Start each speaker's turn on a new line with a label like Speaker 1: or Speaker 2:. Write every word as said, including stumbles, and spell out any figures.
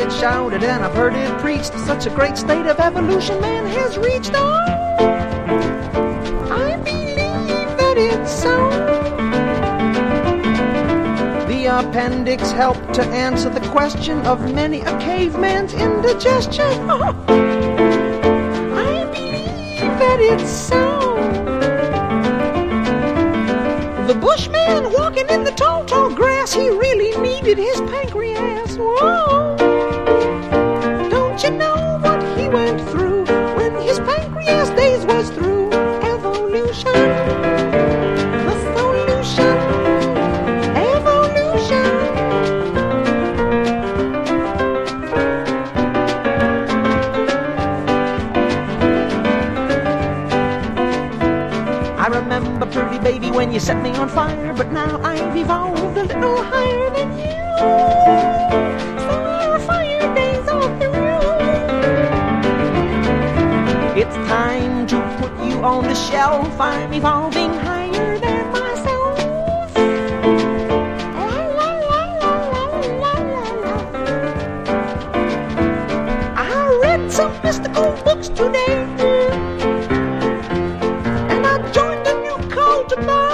Speaker 1: it shouted and I've heard it preached. Such a great state of evolution man has reached. Oh, I believe that it's so. The appendix helped to answer the question of many a caveman's indigestion. Oh, I believe that it's so. The bushman walking in the tall, tall grass, he really needed his pancreas. Whoa. Don't you know what he went through when his pancreas days was through? Evolution, the solution. Evolution. I remember, pretty baby, when you set me on fire, but now I've evolved a little higher than you. So our fire days are through. It's time to put you on the shelf. I'm evolving higher than myself. La, la, la, la, la, la, la. I read some mystical books today, and I joined a new cult of mine.